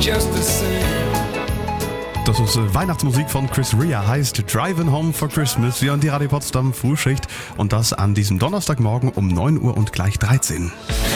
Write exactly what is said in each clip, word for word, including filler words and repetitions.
just the same. Das ist äh, Weihnachtsmusik von Chris Rea, heißt Driving Home for Christmas. Wir und die Radio Potsdam Frühschicht und das an diesem Donnerstagmorgen um neun Uhr und gleich dreizehn.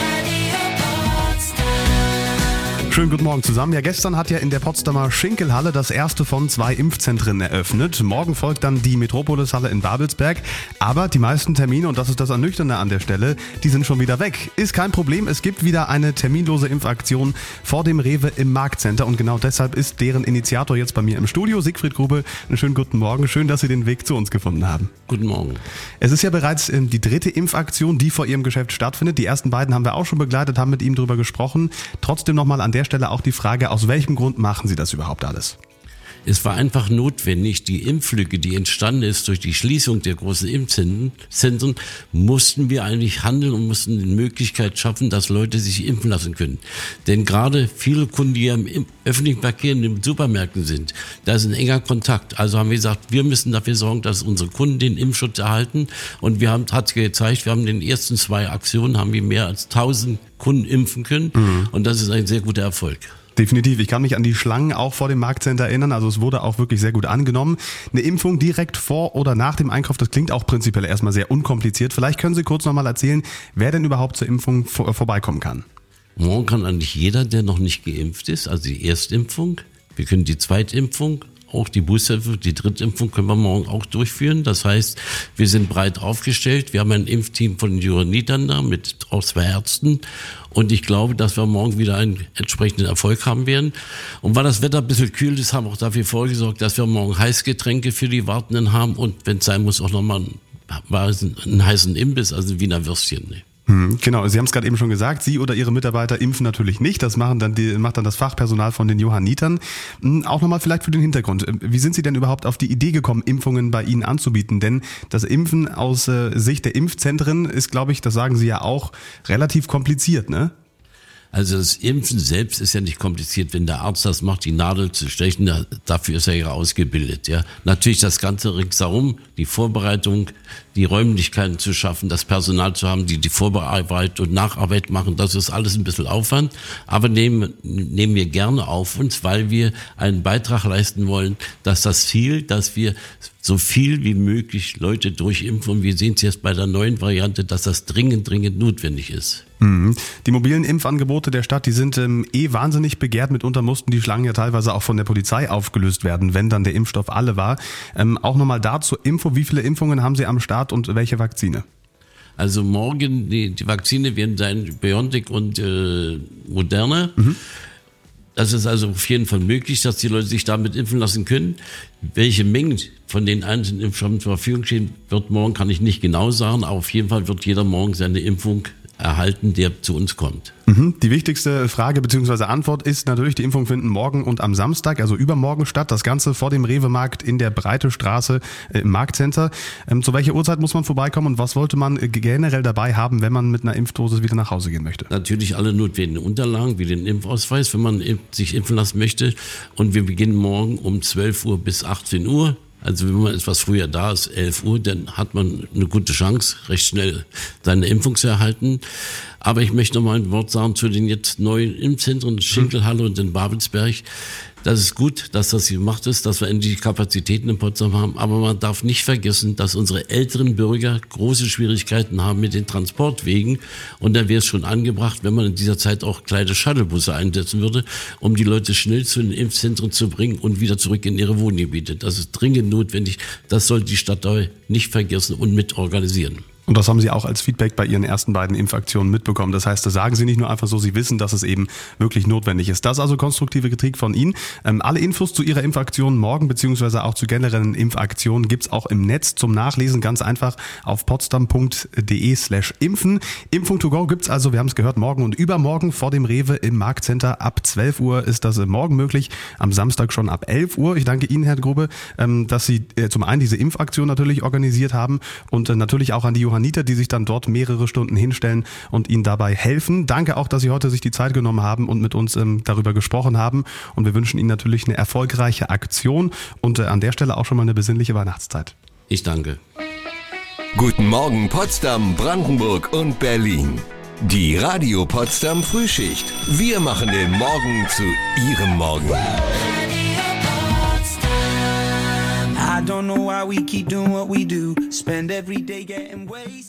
Schönen guten Morgen zusammen. Ja, gestern hat ja in der Potsdamer Schinkelhalle das erste von zwei Impfzentren eröffnet. Morgen folgt dann die Metropolishalle in Babelsberg. Aber die meisten Termine, und das ist das Ernüchternde an der Stelle, die sind schon wieder weg. Ist kein Problem, es gibt wieder eine terminlose Impfaktion vor dem Rewe im Marktcenter. Und genau deshalb ist deren Initiator jetzt bei mir im Studio, Siegfried Grube. Einen schönen guten Morgen. Schön, dass Sie den Weg zu uns gefunden haben. Guten Morgen. Es ist ja bereits die dritte Impfaktion, die vor Ihrem Geschäft stattfindet. Die ersten beiden haben wir auch schon begleitet, haben mit ihm drüber gesprochen. Trotzdem nochmal an der Stelle auch die Frage, aus welchem Grund machen Sie das überhaupt alles? Es war einfach notwendig, die Impflücke, die entstanden ist durch die Schließung der großen Impfzentren, mussten wir eigentlich handeln und mussten die Möglichkeit schaffen, dass Leute sich impfen lassen können. Denn gerade viele Kunden, die ja im öffentlichen Verkehr in den Supermärkten sind, da ist ein enger Kontakt. Also haben wir gesagt, wir müssen dafür sorgen, dass unsere Kunden den Impfschutz erhalten. Und wir haben, hat gezeigt, wir haben in den ersten zwei Aktionen haben wir mehr als tausend Kunden impfen können. Mhm. Und das ist ein sehr guter Erfolg. Definitiv. Ich kann mich an die Schlangen auch vor dem Marktcenter erinnern. Also es wurde auch wirklich sehr gut angenommen. Eine Impfung direkt vor oder nach dem Einkauf, das klingt auch prinzipiell erstmal sehr unkompliziert. Vielleicht können Sie kurz nochmal erzählen, wer denn überhaupt zur Impfung vor, vorbeikommen kann. Morgen kann eigentlich jeder, der noch nicht geimpft ist, also die Erstimpfung, wir können die Zweitimpfung, auch die Boosterimpfung, die Drittimpfung können wir morgen auch durchführen. Das heißt, wir sind breit aufgestellt. Wir haben ein Impfteam von den Johannitern da mit auch zwei Ärzten. Und ich glaube, dass wir morgen wieder einen entsprechenden Erfolg haben werden. Und weil das Wetter ein bisschen kühl ist, haben wir auch dafür vorgesorgt, dass wir morgen Heißgetränke für die Wartenden haben. Und wenn es sein muss, auch nochmal einen, einen heißen Imbiss, also ein Wiener Würstchen. Ne? Genau, Sie haben es gerade eben schon gesagt, Sie oder Ihre Mitarbeiter impfen natürlich nicht, das machen dann die, macht dann das Fachpersonal von den Johannitern. Auch nochmal vielleicht für den Hintergrund, wie sind Sie denn überhaupt auf die Idee gekommen, Impfungen bei Ihnen anzubieten? Denn das Impfen aus äh, Sicht der Impfzentren ist, glaube ich, das sagen Sie ja auch, relativ kompliziert, ne? Also das Impfen selbst ist ja nicht kompliziert, wenn der Arzt das macht, die Nadel zu stechen, dafür ist er ja ausgebildet. Ja, natürlich das Ganze ringsherum, die Vorbereitung, die Räumlichkeiten zu schaffen, das Personal zu haben, die die Vorbereitung und Nacharbeit machen, das ist alles ein bisschen Aufwand, aber nehmen, nehmen wir gerne auf uns, weil wir einen Beitrag leisten wollen, dass das Ziel, dass wir so viel wie möglich Leute durchimpfen, und wir sehen es jetzt bei der neuen Variante, dass das dringend, dringend notwendig ist. Die mobilen Impfangebote der Stadt, die sind ähm, eh wahnsinnig begehrt. Mitunter mussten die Schlangen ja teilweise auch von der Polizei aufgelöst werden, wenn dann der Impfstoff alle war. Ähm, auch nochmal da zur Info, wie viele Impfungen haben Sie am Start und welche Vakzine? Also morgen, die, die Vakzine werden sein BioNTech und äh, Moderna. Mhm. Das ist also auf jeden Fall möglich, dass die Leute sich damit impfen lassen können. Welche Mengen von den einzelnen Impfstoffen zur Verfügung stehen, wird morgen, kann ich nicht genau sagen, aber auf jeden Fall wird jeder morgen seine Impfung erhalten, der zu uns kommt. Die wichtigste Frage bzw. Antwort ist natürlich, die Impfungen finden morgen und am Samstag, also übermorgen statt. Das Ganze vor dem Rewe-Markt in der Breite Straße im Marktcenter. Ähm, zu welcher Uhrzeit muss man vorbeikommen und was sollte man generell dabei haben, wenn man mit einer Impfdosis wieder nach Hause gehen möchte? Natürlich alle notwendigen Unterlagen, wie den Impfausweis, wenn man sich impfen lassen möchte. Und wir beginnen morgen um zwölf Uhr bis achtzehn Uhr. Also wenn man etwas früher da ist, elf Uhr, dann hat man eine gute Chance, recht schnell seine Impfung zu erhalten. Aber ich möchte noch mal ein Wort sagen zu den jetzt neuen Impfzentren, Schinkelhalle und in Babelsberg. Das ist gut, dass das gemacht ist, dass wir endlich Kapazitäten in Potsdam haben. Aber man darf nicht vergessen, dass unsere älteren Bürger große Schwierigkeiten haben mit den Transportwegen. Und da wäre es schon angebracht, wenn man in dieser Zeit auch kleine Shuttlebusse einsetzen würde, um die Leute schnell zu den Impfzentren zu bringen und wieder zurück in ihre Wohngebiete. Das ist dringend notwendig. Das sollte die Stadt nicht vergessen und mit organisieren. Und das haben Sie auch als Feedback bei Ihren ersten beiden Impfaktionen mitbekommen. Das heißt, das sagen Sie nicht nur einfach so, Sie wissen, dass es eben wirklich notwendig ist. Das ist also konstruktive Kritik von Ihnen. Ähm, alle Infos zu Ihrer Impfaktion morgen beziehungsweise auch zu generellen Impfaktionen gibt's auch im Netz zum Nachlesen. Ganz einfach auf potsdam.de slash impfen. Impfung to go gibt's also, wir haben es gehört, morgen und übermorgen vor dem Rewe im Marktcenter. Ab zwölf Uhr ist das morgen möglich, am Samstag schon ab elf Uhr. Ich danke Ihnen, Herr Grube, ähm, dass Sie äh, zum einen diese Impfaktion natürlich organisiert haben und äh, natürlich auch an die Johanniter, die sich dann dort mehrere Stunden hinstellen und Ihnen dabei helfen. Danke auch, dass Sie heute sich die Zeit genommen haben und mit uns ähm, darüber gesprochen haben. Und wir wünschen Ihnen natürlich eine erfolgreiche Aktion und äh, an der Stelle auch schon mal eine besinnliche Weihnachtszeit. Ich danke. Guten Morgen Potsdam, Brandenburg und Berlin. Die Radio Potsdam Frühschicht. Wir machen den Morgen zu Ihrem Morgen. I don't know why we keep doing what we do. Spend every day getting wasted.